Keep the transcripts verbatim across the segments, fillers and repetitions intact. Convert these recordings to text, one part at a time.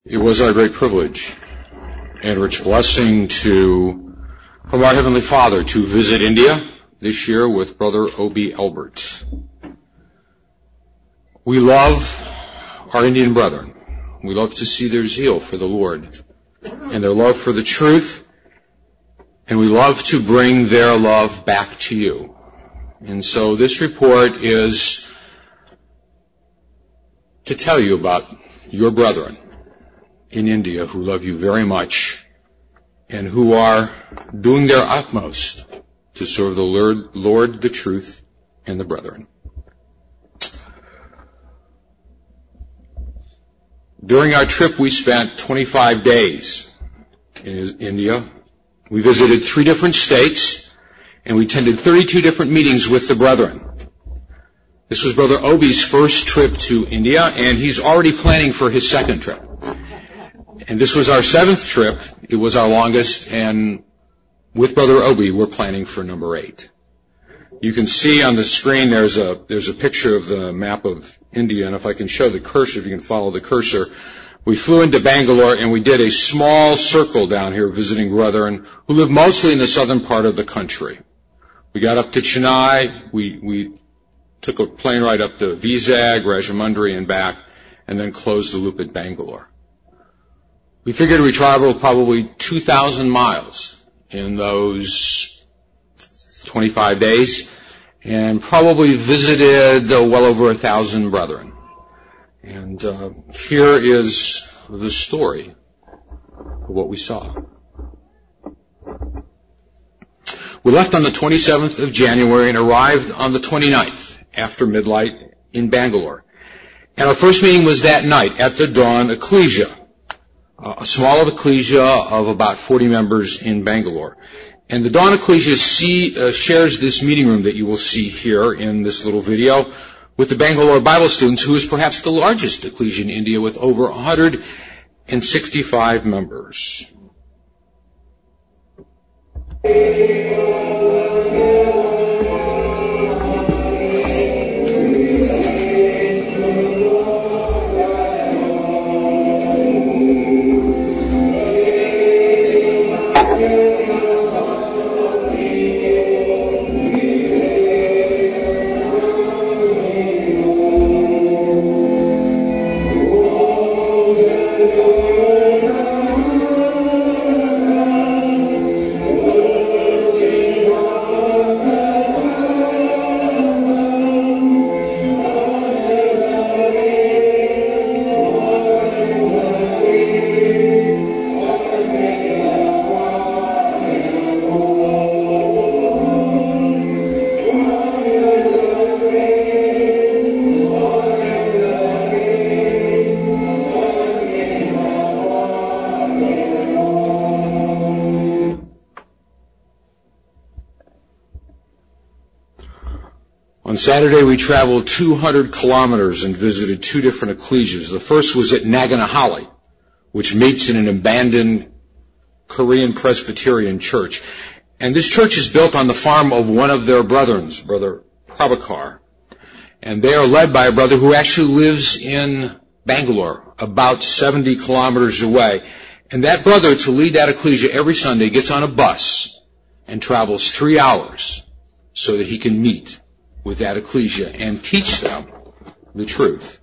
It was our great privilege and rich blessing to, from our Heavenly Father, to visit India this year with Brother Obi Albert. We love our Indian brethren. We love to see their zeal for the Lord and their love for the truth, and we love to bring their love back to you. And so this report is to tell you about your brethren in India who love you very much and who are doing their utmost to serve the Lord, Lord, the truth, and the brethren. During our trip, we spent twenty-five days in India. We visited three different states, and we attended thirty-two different meetings with the brethren. This was Brother Obi's first trip to India, and he's already planning for his second trip. And this was our seventh trip. It was our longest, and with Brother Obi, we're planning for number eight. You can see on the screen there's a there's a picture of the map of India, and if I can show the cursor, if you can follow the cursor, we flew into Bangalore, and we did a small circle down here visiting brethren who live mostly in the southern part of the country. We got up to Chennai, we we took a plane ride up to Vizag, Rajahmundry, and back, and then closed the loop at Bangalore. We figured we traveled probably two thousand miles in those twenty-five days and probably visited uh, well over a thousand brethren. And uh, here is the story of what we saw. We left on the twenty-seventh of January and arrived on the twenty-ninth after midnight in Bangalore. And our first meeting was that night at the Dawn Ecclesia, a small ecclesia of about forty members in Bangalore. And the Dawn Ecclesia see, uh, shares this meeting room that you will see here in this little video with the Bangalore Bible students, who is perhaps the largest ecclesia in India with over one hundred sixty-five members. On Saturday, we traveled two hundred kilometers and visited two different ecclesias. The first was at Naganahalli, which meets in an abandoned Korean Presbyterian church. And this church is built on the farm of one of their brethren, Brother Prabhakar. And they are led by a brother who actually lives in Bangalore, about seventy kilometers away. And that brother, to lead that ecclesia every Sunday, gets on a bus and travels three hours so that he can meet with that ecclesia and teach them the truth.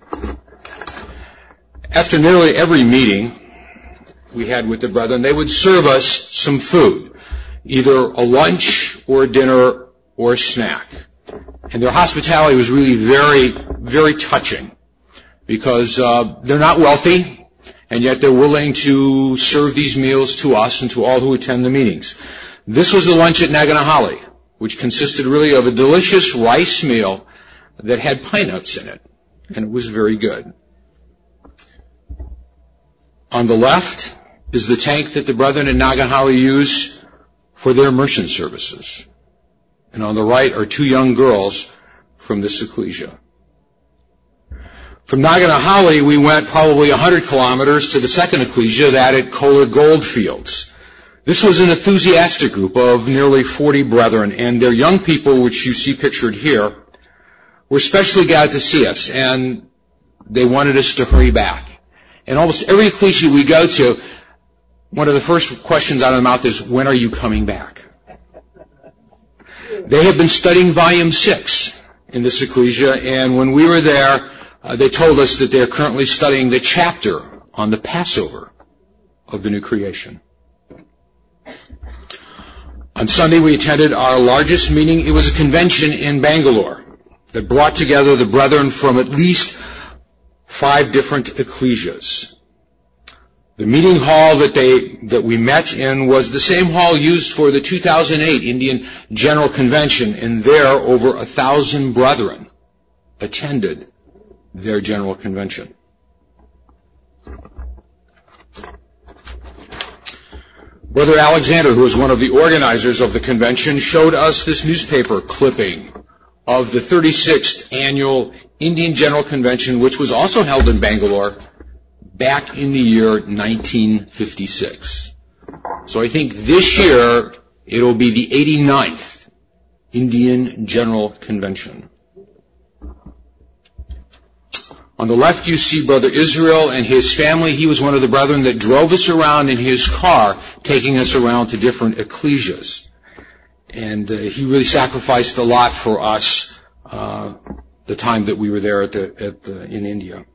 After nearly every meeting we had with the brethren, they would serve us some food, either a lunch or a dinner or a snack. And their hospitality was really very, very touching because uh, they're not wealthy, and yet they're willing to serve these meals to us and to all who attend the meetings. This was the lunch at Naganahalli, which consisted really of a delicious rice meal that had pine nuts in it, and it was very good. On the left is the tank that the brethren in Naganahalli use for their immersion services. And on the right are two young girls from this ecclesia. From Naganahalli, we went probably one hundred kilometers to the second ecclesia, that at Kolar Goldfields. This was an enthusiastic group of nearly forty brethren, and their young people, which you see pictured here, were especially glad to see us, and they wanted us to hurry back. And almost every ecclesia we go to, one of the first questions out of the mouth is, when are you coming back? They have been studying volume six in this ecclesia, and when we were there, uh, they told us that they're currently studying the chapter on the Passover of the new creation. On Sunday, we attended our largest meeting. It was a convention in Bangalore that brought together the brethren from at least five different ecclesias. The meeting hall that they that we met in was the same hall used for the two thousand eight Indian General Convention, and there over a thousand brethren attended their General Convention. Brother Alexander, who was one of the organizers of the convention, showed us this newspaper clipping of the thirty-sixth Annual Indian General Convention, which was also held in Bangalore back in the year nineteen fifty-six. So I think this year it'll be the eighty-ninth Indian General Convention. On the left you see Brother Israel and his family. He was one of the brethren that drove us around in his car, taking us around to different ecclesias. And uh, he really sacrificed a lot for us uh, the time that we were there at the, at the, in India.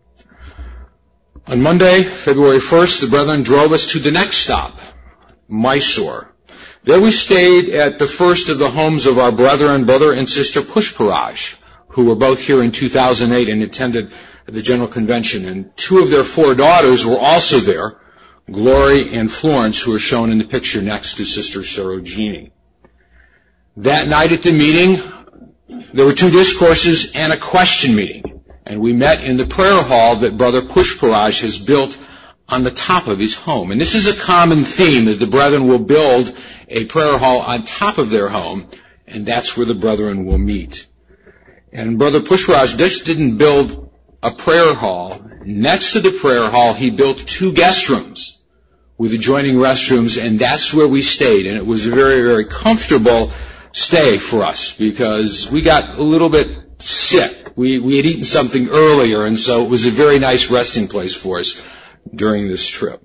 On Monday, February first, the brethren drove us to the next stop, Mysore. There we stayed at the first of the homes of our brethren, Brother and Sister Pushparaj, who were both here in two thousand eight and attended the General Convention. And two of their four daughters were also there, Glory and Florence, who are shown in the picture next to Sister Sarojini. That night at the meeting, there were two discourses and a question meeting. And we met in the prayer hall that Brother Pushparaj has built on the top of his home. And this is a common theme, that the brethren will build a prayer hall on top of their home, and that's where the brethren will meet. And Brother Pushparaj just didn't build a prayer hall. Next to the prayer hall, he built two guest rooms with adjoining restrooms, and that's where we stayed. And it was a very, very comfortable stay for us because we got a little bit sick. We, we had eaten something earlier, and so it was a very nice resting place for us during this trip.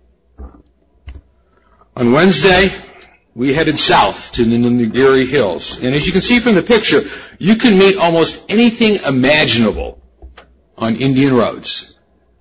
On Wednesday, we headed south to the Nilgiri Hills. And as you can see from the picture, you can meet almost anything imaginable on Indian roads.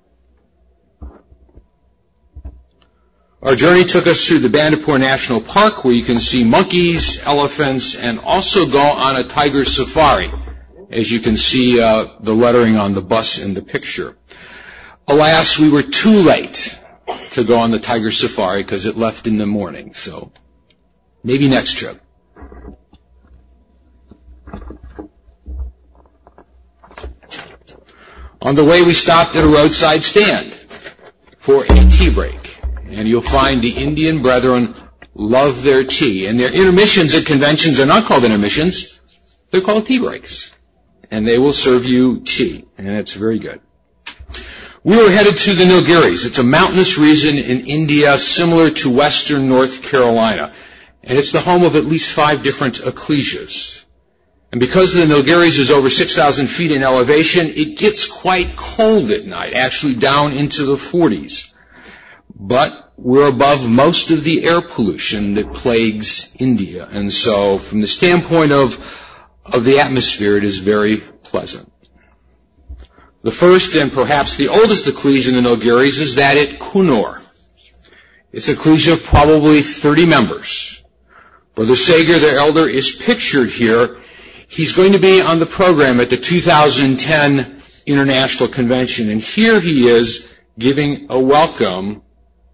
Our journey took us through the Bandipur National Park, where you can see monkeys, elephants, and also go on a tiger safari, as you can see uh, the lettering on the bus in the picture. Alas, we were too late to go on the tiger safari because it left in the morning, so maybe next trip. On the way, we stopped at a roadside stand for a tea break, and you'll find the Indian brethren love their tea. And their intermissions at conventions are not called intermissions, they're called tea breaks. And they will serve you tea, and it's very good. We were headed to the Nilgiris. It's a mountainous region in India similar to western North Carolina, and it's the home of at least five different ecclesias. And because the Nilgiris is over six thousand feet in elevation, it gets quite cold at night, actually down into the forties. But we're above most of the air pollution that plagues India, and so from the standpoint of of the atmosphere, it is very pleasant. The first and perhaps the oldest ecclesia in the Nilgiris is that at Coonoor. It's an ecclesia of probably thirty members. Brother Sager, their elder, is pictured here. He's going to be on the program at the two thousand ten International Convention, and here he is giving a welcome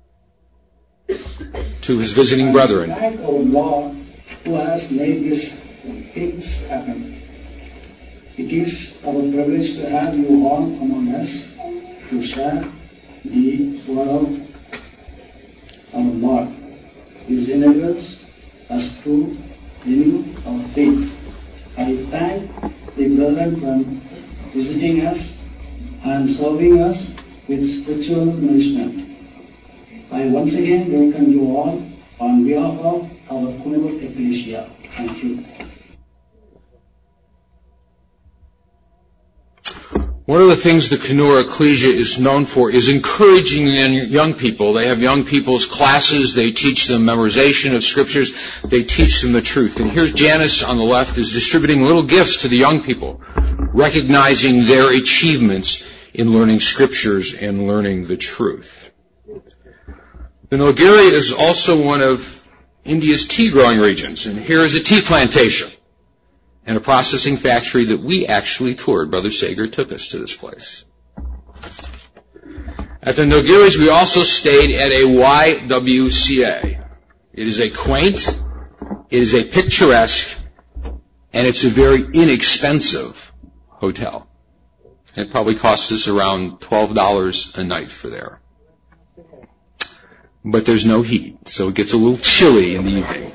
to his visiting brethren. Thank our Lord who has made this things happen. It is our privilege to have you all among us to share the word of our Lord. This enables us to renew our faith. I thank the brethren for visiting us and serving us with spiritual nourishment. I once again welcome you all on behalf of our Coonoor Ecclesia. Thank you. One of the things the Kenora Ecclesia is known for is encouraging young people. They have young people's classes. They teach them memorization of scriptures. They teach them the truth. And here's Janice on the left is distributing little gifts to the young people, recognizing their achievements in learning scriptures and learning the truth. The Nilgiri is also one of India's tea growing regions. And here is a tea plantation and a processing factory that we actually toured. Brother Sager took us to this place. At the Nilgiris, we also stayed at a Y W C A. It is a quaint, it is a picturesque, and it's a very inexpensive hotel. It probably costs us around twelve dollars a night for there. But there's no heat, so it gets a little chilly in the evening.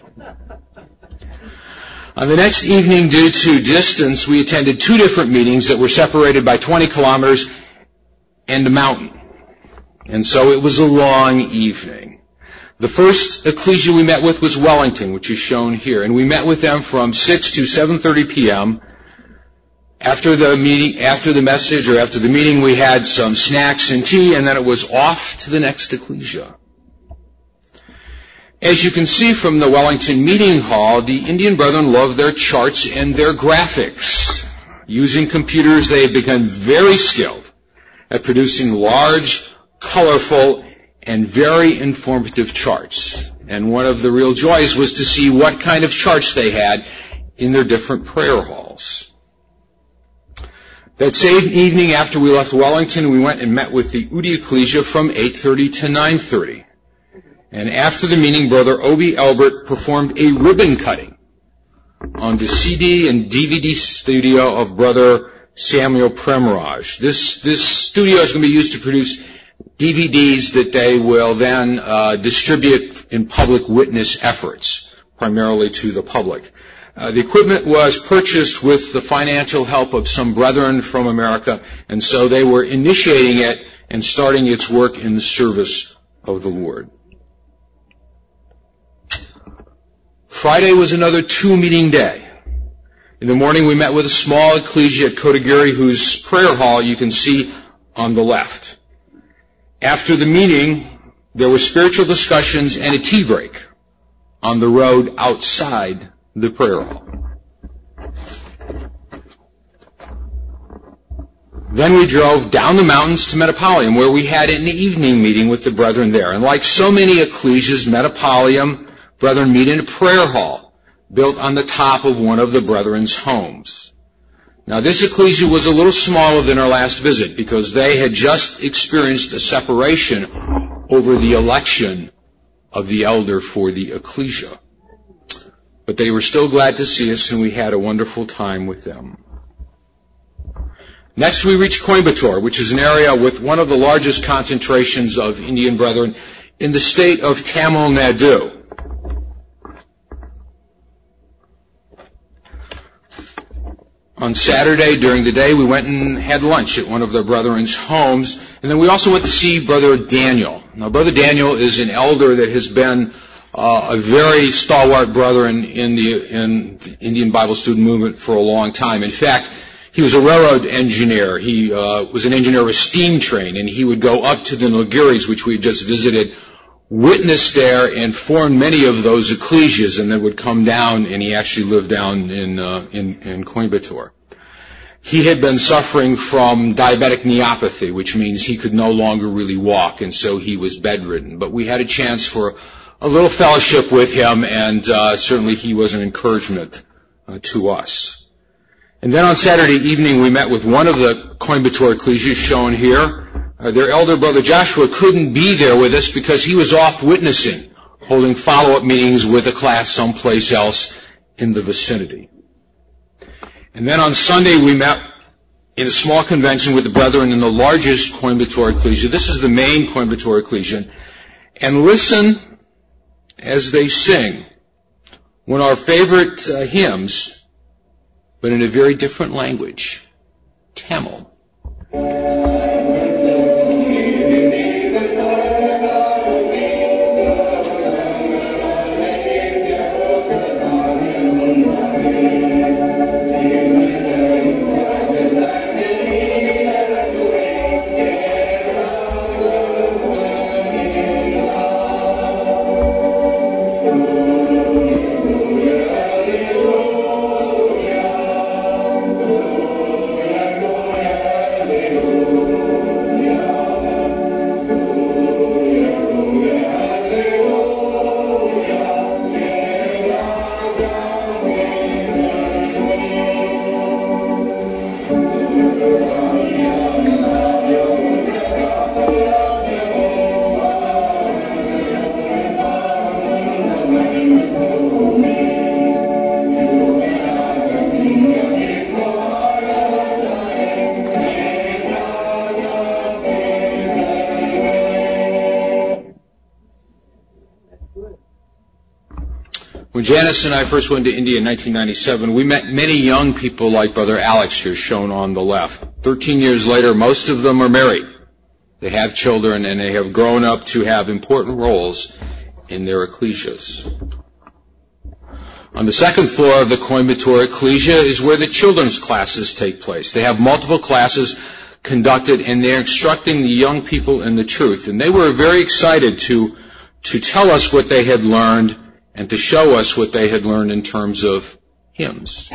On the next evening, due to distance, we attended two different meetings that were separated by twenty kilometers and a mountain. And so it was a long evening. The first ecclesia we met with was Wellington, which is shown here. And we met with them from six to seven thirty p.m. After the meeting, after the message or after the meeting, we had some snacks and tea, and then it was off to the next ecclesia. As you can see from the Wellington meeting hall, the Indian brethren love their charts and their graphics. Using computers, they have become very skilled at producing large, colorful, and very informative charts. And one of the real joys was to see what kind of charts they had in their different prayer halls. That same evening after we left Wellington, we went and met with the Udi Ecclesia from eight thirty to nine thirty. And after the meeting, Brother Obi Albert performed a ribbon cutting on the C D and D V D studio of Brother Samuel Premraj. This, this studio is going to be used to produce D V Ds that they will then uh, distribute in public witness efforts, primarily to the public. Uh, the equipment was purchased with the financial help of some brethren from America, and so they were initiating it and starting its work in the service of the Lord. Friday was another two-meeting day. In the morning, we met with a small ecclesia at Kotagiri, whose prayer hall you can see on the left. After the meeting, there were spiritual discussions and a tea break on the road outside the prayer hall. Then we drove down the mountains to Metapaulium, where we had an evening meeting with the brethren there. And like so many ecclesias, Metapaulium, brethren meet in a prayer hall built on the top of one of the brethren's homes. Now, this ecclesia was a little smaller than our last visit because they had just experienced a separation over the election of the elder for the ecclesia. But they were still glad to see us, and we had a wonderful time with them. Next, we reached Coimbatore, which is an area with one of the largest concentrations of Indian brethren in the state of Tamil Nadu. On Saturday, during the day, we went and had lunch at one of their brethren's homes, and then we also went to see Brother Daniel. Now, Brother Daniel is an elder that has been uh, a very stalwart brother in, in, the, in the Indian Bible student movement for a long time. In fact, he was a railroad engineer. He uh, was an engineer of a steam train, and he would go up to the Nilgiris, which we had just visited, witness there, and form many of those ecclesias, and then would come down, and he actually lived down in, uh, in, in Coimbatore. He had been suffering from diabetic neopathy, which means he could no longer really walk, and so he was bedridden. But we had a chance for a little fellowship with him, and uh, certainly he was an encouragement uh, to us. And then on Saturday evening, we met with one of the Coimbatore ecclesias shown here. Uh, their elder brother Joshua couldn't be there with us because he was off witnessing, holding follow-up meetings with a class someplace else in the vicinity. And then on Sunday, we met in a small convention with the brethren in the largest Coimbatore ecclesia. This is the main Coimbatore ecclesia. And listen as they sing one of our favorite uh, hymns, but in a very different language, Tamil. When Janice and I first went to India in nineteen ninety-seven, we met many young people like Brother Alex here, shown on the left. Thirteen years later, most of them are married. They have children, and they have grown up to have important roles in their ecclesias. On the second floor of the Coimbatore Ecclesia is where the children's classes take place. They have multiple classes conducted, and they're instructing the young people in the truth. And they were very excited to, to tell us what they had learned and to show us what they had learned in terms of hymns.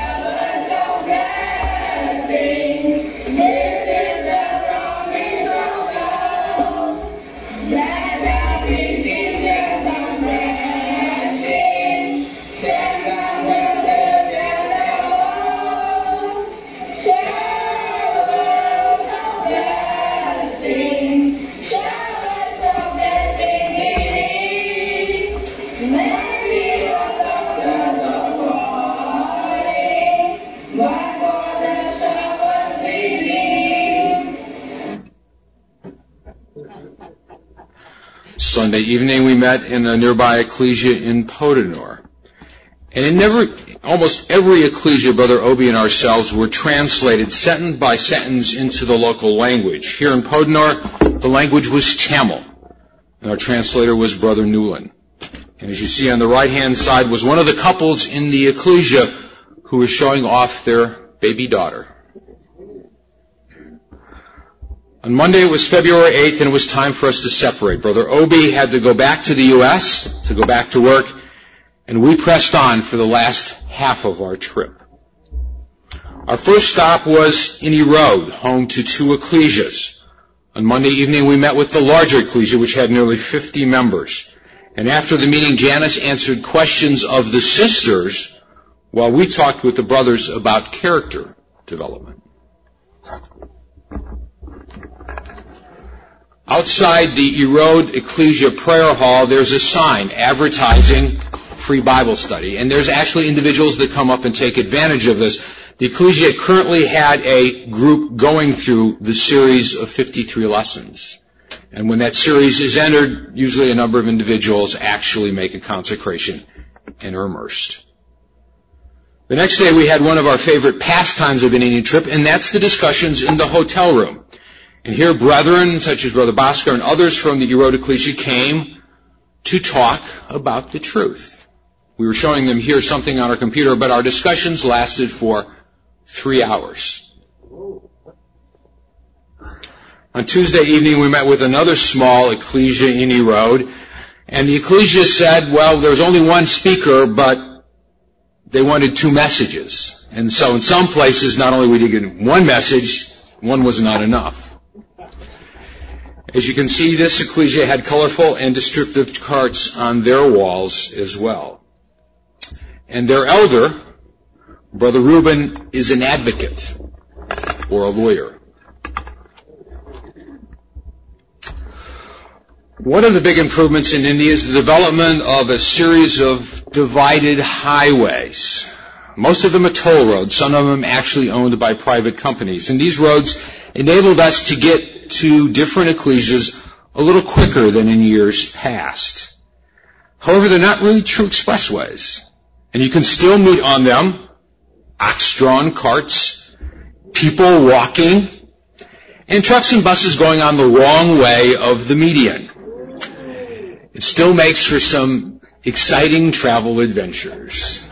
Sunday evening we met in a nearby ecclesia in Podanur. And in never, almost every ecclesia, Brother Obi and ourselves were translated sentence by sentence into the local language. Here in Podanur, the language was Tamil, and our translator was Brother Newland. And as you see on the right-hand side was one of the couples in the ecclesia who was showing off their baby daughter. On Monday it was February eighth, and it was time for us to separate. Brother Obi had to go back to the U S to go back to work, and we pressed on for the last half of our trip. Our first stop was in Erode, home to two ecclesias. On Monday evening we met with the larger ecclesia, which had nearly fifty members. And after the meeting, Janice answered questions of the sisters while we talked with the brothers about character development. Outside the Erode Ecclesia Prayer Hall, there's a sign advertising free Bible study. And there's actually individuals that come up and take advantage of this. The Ecclesia currently had a group going through the series of fifty-three lessons. And when that series is entered, usually a number of individuals actually make a consecration and are immersed. The next day we had one of our favorite pastimes of an Indian trip, and that's the discussions in the hotel room. And here brethren such as Brother Bhaskar and others from the Erode Ecclesia came to talk about the truth. We were showing them here something on our computer, but our discussions lasted for three hours. On Tuesday evening we met with another small ecclesia in Erode, and the ecclesia said, well, there was only one speaker, but they wanted two messages. And so in some places, not only did we get one message, one was not enough. As you can see, this ecclesia had colorful and descriptive charts on their walls as well. And their elder, Brother Reuben, is an advocate or a lawyer. One of the big improvements in India is the development of a series of divided highways. Most of them are toll roads, some of them actually owned by private companies. And these roads enabled us to get to different ecclesias a little quicker than in years past. However, they're not really true expressways. And you can still meet on them ox-drawn carts, people walking, and trucks and buses going on the wrong way of the median. It still makes for some exciting travel adventures.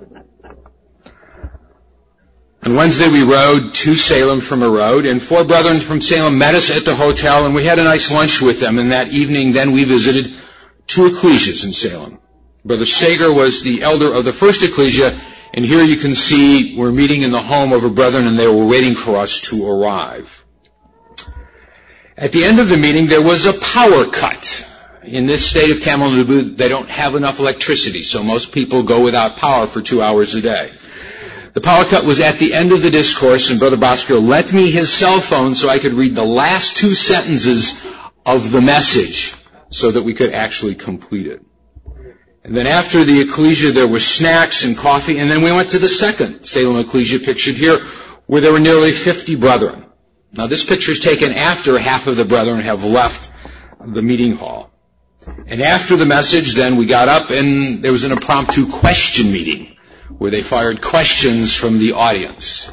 On Wednesday we rode to Salem from Erode, and four brethren from Salem met us at the hotel, and we had a nice lunch with them. And that evening then we visited two ecclesias in Salem. Brother Sager was the elder of the first ecclesia, and here you can see we're meeting in the home of a brethren, and they were waiting for us to arrive. At the end of the meeting there was a power cut. In this state of Tamil Nadu, they don't have enough electricity, so most people go without power for two hours a day. The power cut was at the end of the discourse, and Brother Bhaskar lent me his cell phone so I could read the last two sentences of the message so that we could actually complete it. And then after the ecclesia, there were snacks and coffee, and then we went to the second Salem ecclesia pictured here, where there were nearly fifty brethren. Now this picture is taken after half of the brethren have left the meeting hall. And after the message, then we got up and there was an impromptu question meeting where they fired questions from the audience.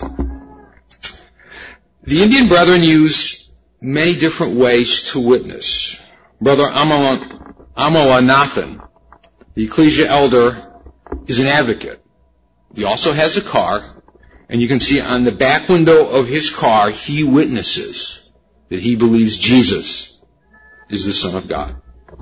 The Indian brethren use many different ways to witness. Brother Amoanathan, the ecclesia elder, is an advocate. He also has a car, and you can see on the back window of his car, he witnesses that he believes Jesus is the Son of God.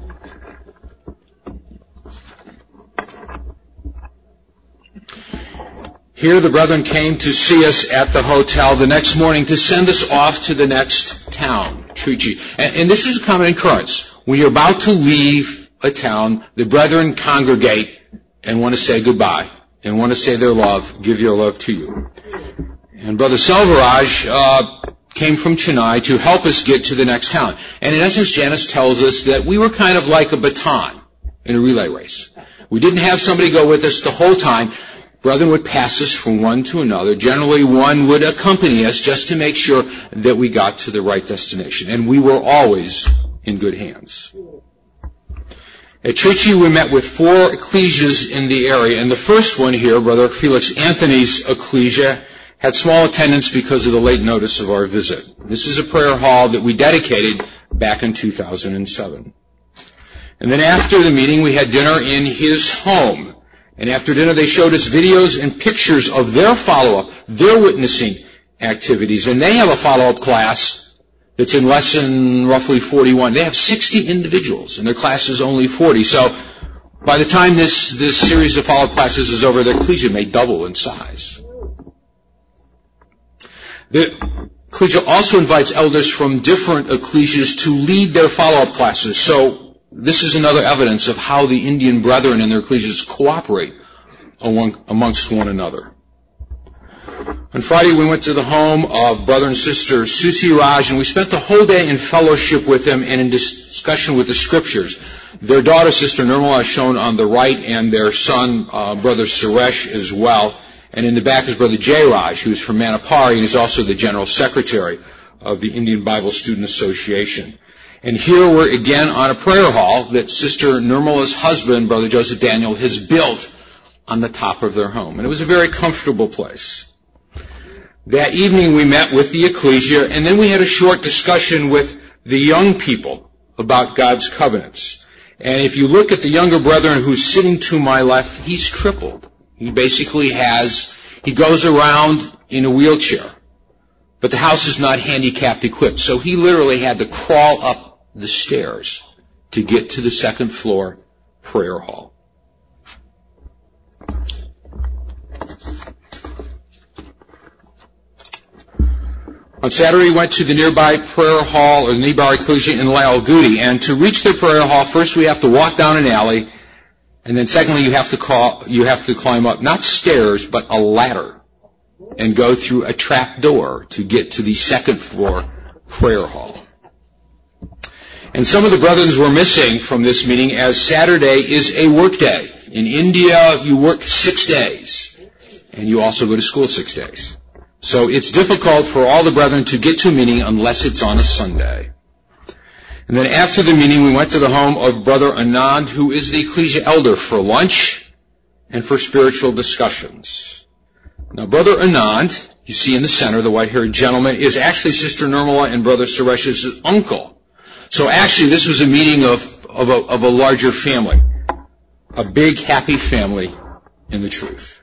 Here the brethren came to see us at the hotel the next morning to send us off to the next town, Trichy. And, and this is a common occurrence. When you're about to leave a town, the brethren congregate and want to say goodbye and want to say their love, give your love to you. And Brother Selvaraj uh, came from Chennai to help us get to the next town. And in essence, Janice tells us that we were kind of like a baton in a relay race. We didn't have somebody go with us the whole time. Brethren would pass us from one to another. Generally, one would accompany us just to make sure that we got to the right destination. And we were always in good hands. At Trichy, we met with four ecclesias in the area. And the first one here, Brother Felix Anthony's ecclesia, had small attendance because of the late notice of our visit. This is a prayer hall that we dedicated back in two thousand seven. And then after the meeting, we had dinner in his home. And after dinner, they showed us videos and pictures of their follow-up, their witnessing activities. And they have a follow-up class that's in lesson roughly forty-one. They have sixty individuals, and their class is only forty. So by the time this, this series of follow-up classes is over, their ecclesia may double in size. The ecclesia also invites elders from different ecclesias to lead their follow-up classes. So this is another evidence of how the Indian brethren and their ecclesias cooperate amongst one another. On Friday, we went to the home of brother and sister Susi Raj, and we spent the whole day in fellowship with them and in discussion with the scriptures. Their daughter, Sister Nirmala, is shown on the right, and their son, uh, brother Suresh, as well. And in the back is brother Jay Raj, who is from Manipari and is also the general secretary of the Indian Bible Student Association. And here we're again on a prayer hall that Sister Nirmala's husband, Brother Joseph Daniel, has built on the top of their home. And it was a very comfortable place. That evening we met with the ecclesia, and then we had a short discussion with the young people about God's covenants. And if you look at the younger brethren who's sitting to my left, he's crippled. He basically has, he goes around in a wheelchair. But the house is not handicapped equipped, so he literally had to crawl up the stairs to get to the second floor prayer hall. On Saturday, we went to the nearby prayer hall, or the nearby ecclesia in Lalgudi, and to reach the prayer hall, first we have to walk down an alley, and then secondly, you have to call, you have to climb up, not stairs, but a ladder, and go through a trap door to get to the second floor prayer hall. And some of the brethren were missing from this meeting, as Saturday is a work day. In India, you work six days, and you also go to school six days. So it's difficult for all the brethren to get to a meeting unless it's on a Sunday. And then after the meeting, we went to the home of Brother Anand, who is the ecclesia elder, for lunch and for spiritual discussions. Now, Brother Anand, you see in the center, the white-haired gentleman, is actually Sister Nirmala and Brother Suresh's uncle. So actually, this was a meeting of, of, a, of a larger family, a big, happy family in the truth.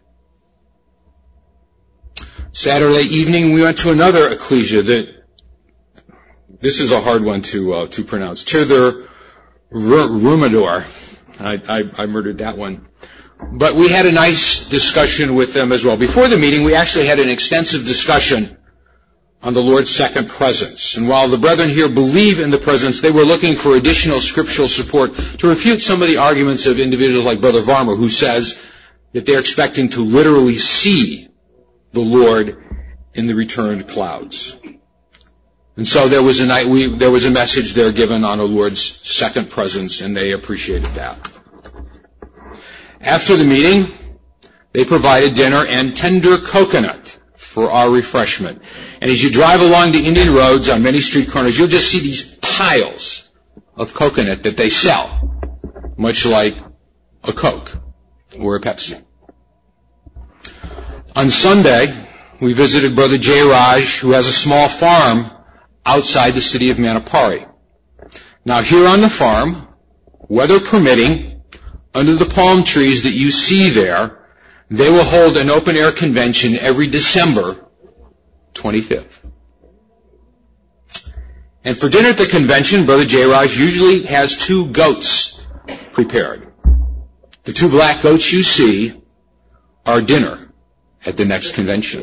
Saturday evening, we went to another ecclesia that, this is a hard one to uh, to pronounce, Tirther Rumador. I, I, I murdered that one. But we had a nice discussion with them as well. Before the meeting, we actually had an extensive discussion on the Lord's second presence. And while the brethren here believe in the presence, they were looking for additional scriptural support to refute some of the arguments of individuals like Brother Varma, who says that they're expecting to literally see the Lord in the returned clouds. And so there was a night, we, there was a message there given on the Lord's second presence, and they appreciated that. After the meeting, they provided dinner and tender coconut for our refreshment. And as you drive along the Indian roads on many street corners, you'll just see these piles of coconut that they sell. much like a Coke or a Pepsi. On Sunday, we visited Brother Jay Raj, who has a small farm outside the city of Manipuri. Now, here on the farm, weather permitting, under the palm trees that you see there, they will hold an open-air convention every December twenty-fifth. And for dinner at the convention, Brother Jay Raj usually has two goats prepared. The two black goats you see are dinner at the next convention.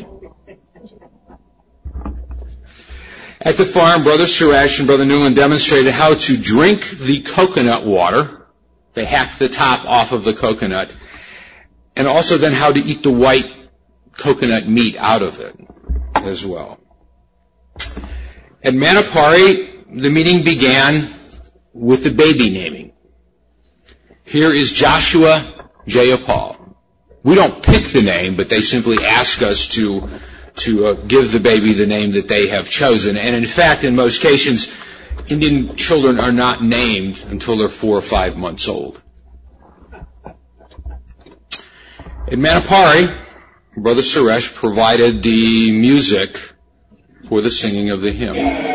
At the farm, Brother Suresh and Brother Newland demonstrated how to drink the coconut water. They hacked the top off of the coconut. And also then how to eat the white coconut meat out of it as well. At Manipuri, the meeting began with the baby naming. Here is Joshua Jayapal. We don't pick the name, but they simply ask us to to uh, give the baby the name that they have chosen. And in fact, in most cases, Indian children are not named until they're four or five months old. In Manipuri, Brother Suresh provided the music for the singing of the hymn.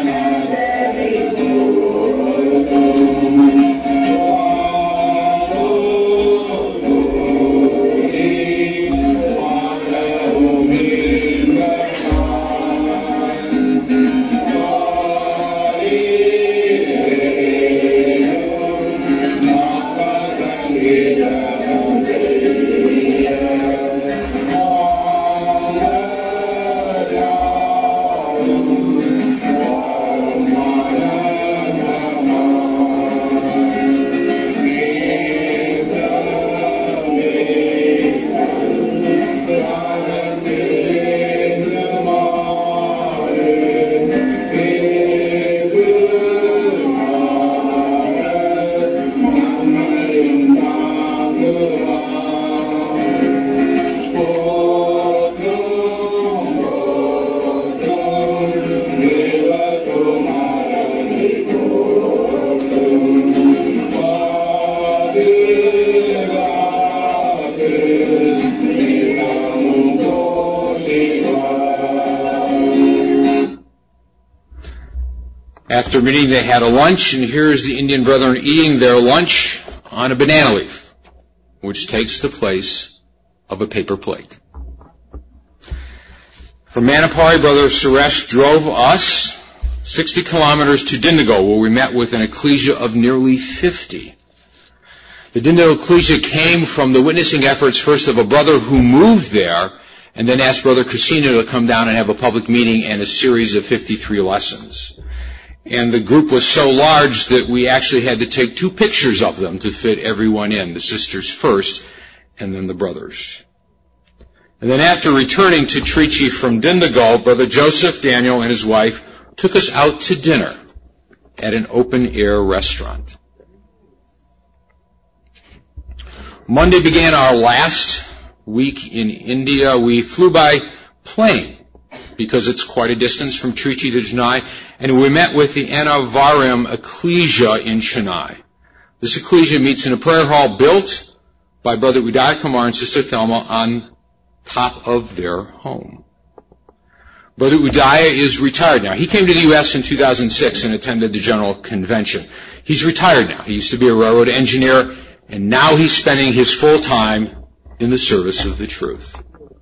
After meeting, they had a lunch, and here's the Indian brethren eating their lunch on a banana leaf, which takes the place of a paper plate. From Manipuri, Brother Suresh drove us sixty kilometers to Dindigul, where we met with an ecclesia of nearly fifty. The Dindigul ecclesia came from the witnessing efforts first of a brother who moved there, and then asked Brother Casino to come down and have a public meeting and a series of fifty-three lessons. And the group was so large that we actually had to take two pictures of them to fit everyone in, the sisters first, and then the brothers. And then after returning to Trichy from Dindigul, Brother Joseph Daniel and his wife took us out to dinner at an open-air restaurant. Monday began our last week in India. We flew by plane because it's quite a distance from Trichy to Chennai, and we met with the Annavaram Ecclesia in Chennai. This ecclesia meets in a prayer hall built by Brother Udaya Kumar and Sister Thelma on top of their home. Brother Udaya is retired now. He came to the U S in two thousand six and attended the General Convention. He's retired now. He used to be a railroad engineer, and now he's spending his full time in the service of the truth.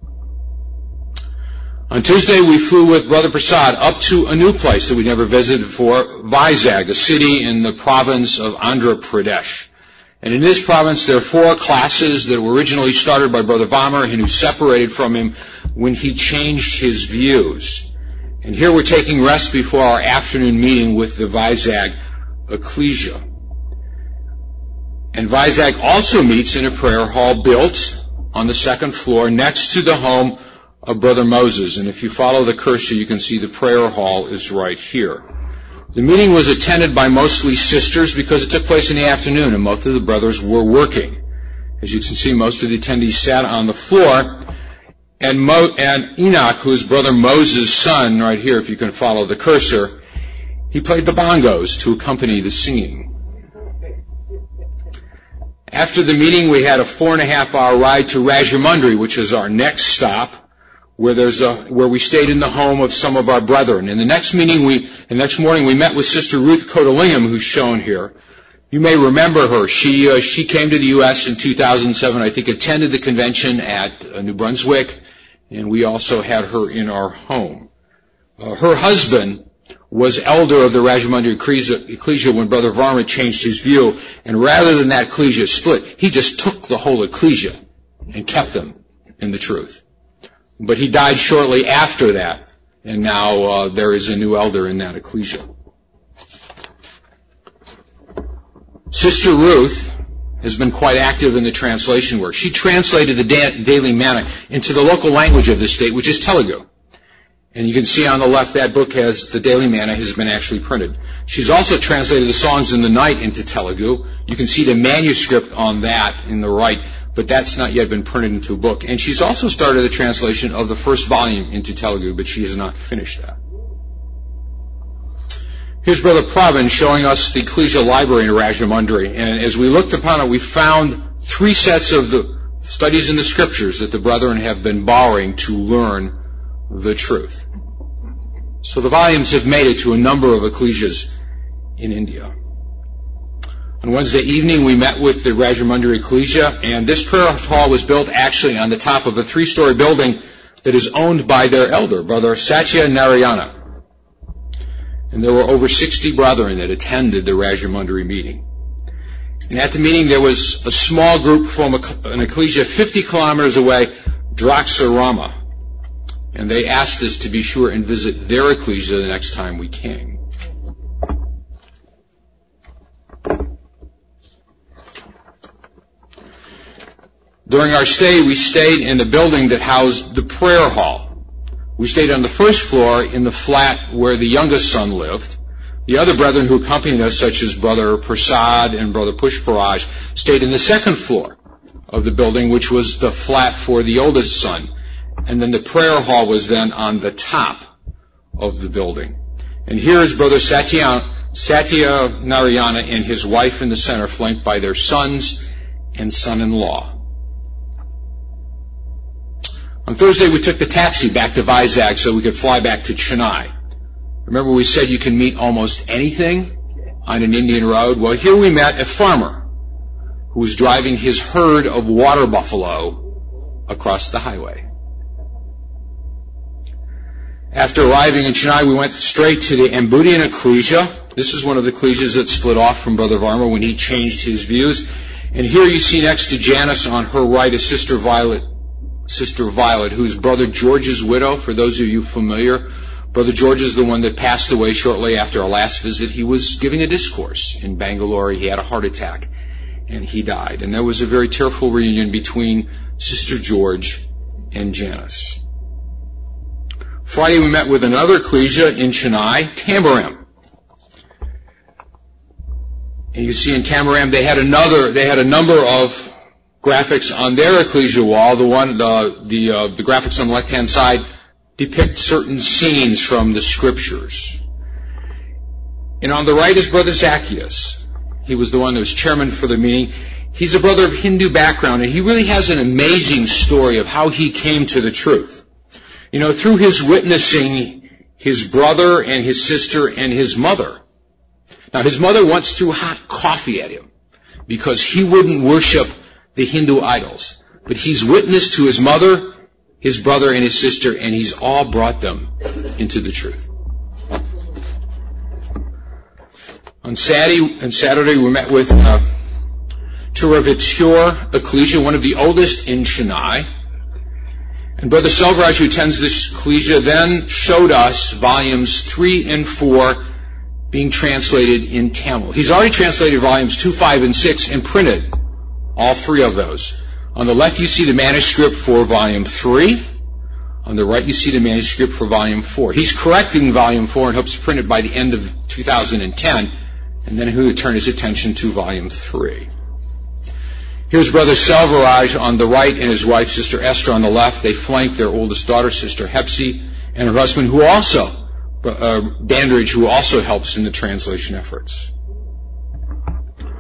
On Tuesday, we flew with Brother Prasad up to a new place that we never visited before, Vizag, a city in the province of Andhra Pradesh. And in this province, there are four classes that were originally started by Brother Vamar and who separated from him when he changed his views. And here we're taking rest before our afternoon meeting with the Vizag Ecclesia. And Vizag also meets in a prayer hall built on the second floor next to the home of Brother Moses. And if you follow the cursor, you can see the prayer hall is right here. The meeting was attended by mostly sisters because it took place in the afternoon and most of the brothers were working. As you can see, most of the attendees sat on the floor. And, Mo- and Enoch, who is Brother Moses' son, right here, if you can follow the cursor, he played the bongos to accompany the singing. After the meeting, we had a four and a half hour ride to Rajahmundry, which is our next stop, where there's a, where we stayed in the home of some of our brethren. In the next meeting, we, the next morning, we met with Sister Ruth Kotalingam, who's shown here. You may remember her. She, uh, she came to the U S in two thousand seven, I think, attended the convention at uh, New Brunswick, and we also had her in our home. Uh, her husband was elder of the Rajahmundry Ecclesia when Brother Varma changed his view, and rather than that ecclesia split, he just took the whole ecclesia and kept them in the truth. But he died shortly after that, and now uh, there is a new elder in that ecclesia. Sister Ruth has been quite active in the translation work. She translated the da- Daily Manna into the local language of the state, which is Telugu. And you can see on the left that book has, the Daily Manna has been actually printed. She's also translated the Songs in the Night into Telugu. You can see the manuscript on that in the right, but that's not yet been printed into a book. And she's also started the translation of the first volume into Telugu, but she has not finished that. Here's Brother Pravin showing us the Ecclesia Library in Rajahmundry. And as we looked upon it, we found three sets of the studies in the Scriptures that the brethren have been borrowing to learn the truth. So the volumes have made it to a number of ecclesias in India. On Wednesday evening, we met with the Rajahmundry Ecclesia, and this prayer hall was built actually on the top of a three-story building that is owned by their elder, Brother Satya Narayana. And there were over sixty brethren that attended the Rajahmundry meeting. And at the meeting, there was a small group from an ecclesia fifty kilometers away, Draksarama. And they asked us to be sure and visit their ecclesia the next time we came. During our stay, we stayed in the building that housed the prayer hall. We stayed on the first floor in the flat where the youngest son lived. The other brethren who accompanied us, such as Brother Prasad and Brother Pushparaj, stayed in the second floor of the building, which was the flat for the oldest son. And then the prayer hall was then on the top of the building. And here is Brother Satya, Satya Narayana and his wife in the center, flanked by their sons and son-in-law. On Thursday, we took the taxi back to Vizag so we could fly back to Chennai. Remember we said you can meet almost anything on an Indian road? Well, here we met a farmer who was driving his herd of water buffalo across the highway. After arriving in Chennai, we went straight to the Ambudian Ecclesia. This is one of the ecclesias that split off from Brother Varma when he changed his views. And here you see next to Janice on her right is Sister Violet, Sister Violet, who's Brother George's widow, for those of you familiar. Brother George is the one that passed away shortly after our last visit. He was giving a discourse in Bangalore. He had a heart attack, and he died. And there was a very tearful reunion between Sister George and Janice. Friday, we met with another ecclesia in Chennai, Tambaram. And you see in Tambaram, they had another, they had a number of graphics on their ecclesia wall. The one, the the, uh, the graphics on the left-hand side depict certain scenes from the Scriptures. And on the right is Brother Zacchaeus. He was the one that was chairman for the meeting. He's a brother of Hindu background, and he really has an amazing story of how he came to the truth. You know, through his witnessing his brother and his sister and his mother. Now, his mother once threw hot coffee at him because he wouldn't worship the Hindu idols. But he's witnessed to his mother, his brother, and his sister, and he's all brought them into the truth. On Saturday, on Saturday we met with uh, Tiravitur Ecclesia, one of the oldest in Chennai. And Brother Selvaraj, who attends this ecclesia, then showed us volumes three and four being translated in Tamil. He's already translated volumes two, five, and six and printed all three of those. On the left, you see the manuscript for volume three. On the right, you see the manuscript for volume four. He's correcting volume four and hopes to print it by the end of two thousand ten, and then he will turn his attention to volume three. Here's Brother Selvaraj on the right and his wife, Sister Esther, on the left. They flank their oldest daughter, Sister Hepsi, and her husband, who also, uh, Dandridge, who also helps in the translation efforts.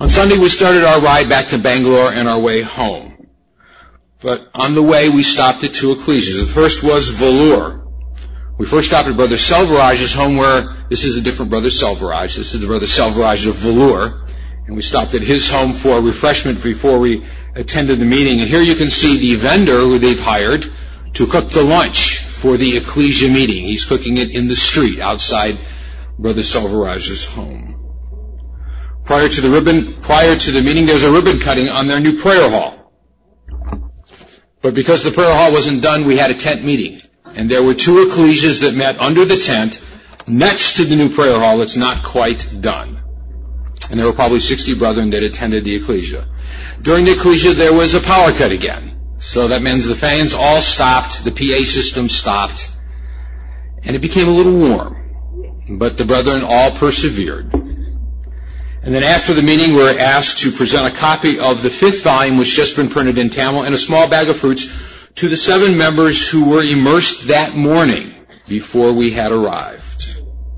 On Sunday, we started our ride back to Bangalore and our way home. But on the way, we stopped at two ecclesias. The first was Vellore. We first stopped at Brother Selvaraj's home, where this is a different Brother Selvaraj. This is the Brother Selvaraj of Vellore. And we stopped at his home for refreshment before we attended the meeting. And here you can see the vendor who they've hired to cook the lunch for the ecclesia meeting. He's cooking it in the street outside Brother Selvaraj's home. Prior to the ribbon, prior to the meeting, there was a ribbon cutting on their new prayer hall. But because the prayer hall wasn't done, we had a tent meeting. And there were two ecclesias that met under the tent next to the new prayer hall that's not quite done. And there were probably sixty brethren that attended the ecclesia. During the ecclesia, there was a power cut again. So that means the fans all stopped, the P A system stopped, and it became a little warm. But the brethren all persevered. And then after the meeting, we were asked to present a copy of the fifth volume, which just been printed in Tamil, and a small bag of fruits to the seven members who were immersed that morning before we had arrived.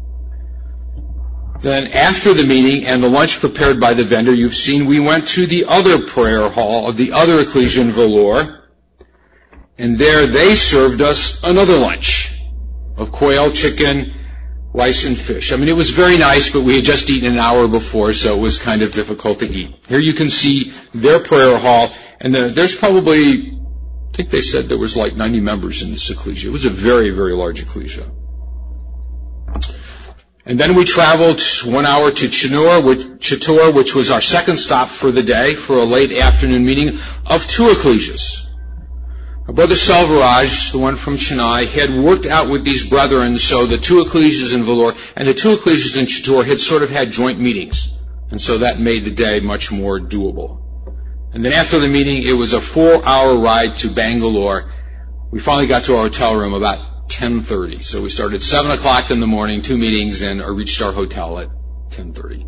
Then after the meeting and the lunch prepared by the vendor you've seen, we went to the other prayer hall of the other ecclesia in Vellore, and there they served us another lunch of quail, chicken, rice, and fish. I mean, it was very nice, but we had just eaten an hour before, so it was kind of difficult to eat. Here you can see their prayer hall, and the, there's probably, I think they said there was like ninety members in this ecclesia. It was a very, very large ecclesia. And then we traveled one hour to Chittor, which, Chittor, which was our second stop for the day, for a late afternoon meeting of two ecclesias. Our Brother Selvaraj, the one from Chennai, had worked out with these brethren, so the two ecclesias in Vellore and the two ecclesias in Chittor had sort of had joint meetings. And so that made the day much more doable. And then after the meeting, it was a four-hour ride to Bangalore. We finally got to our hotel room about ten thirty. So we started at seven o'clock in the morning, two meetings, and reached our hotel at ten thirty.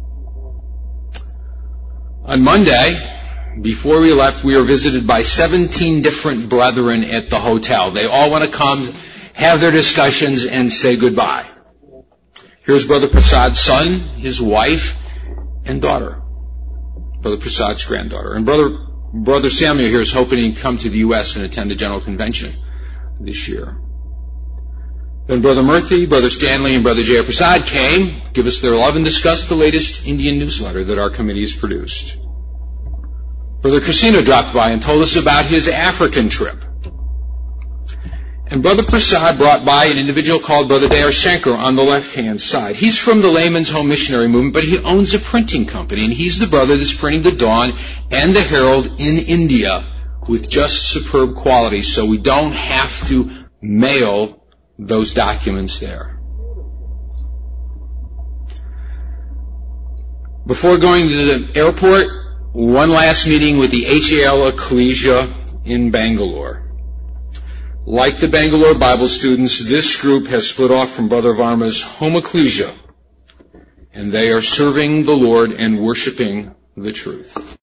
On Monday, before we left, we were visited by seventeen different brethren at the hotel. They all want to come, have their discussions, and say goodbye. Here's Brother Prasad's son, his wife, and daughter. Brother Prasad's granddaughter. And Brother Brother Samuel here is hoping to come to the U S and attend a general convention this year. Then Brother Murthy, Brother Stanley, and Brother Jaya Prasad came, give us their love, and discussed the latest Indian newsletter that our committee has produced. Brother Crisino dropped by and told us about his African trip. And Brother Prasad brought by an individual called Brother Dayar Shankar on the left-hand side. He's from the Layman's Home Missionary Movement, but he owns a printing company, and he's the brother that's printing the Dawn and the Herald in India with just superb quality, so we don't have to mail those documents there. Before going to the airport, one last meeting with the H A L Ecclesia in Bangalore. Like the Bangalore Bible students, this group has split off from Brother Varma's home ecclesia, and they are serving the Lord and worshiping the truth.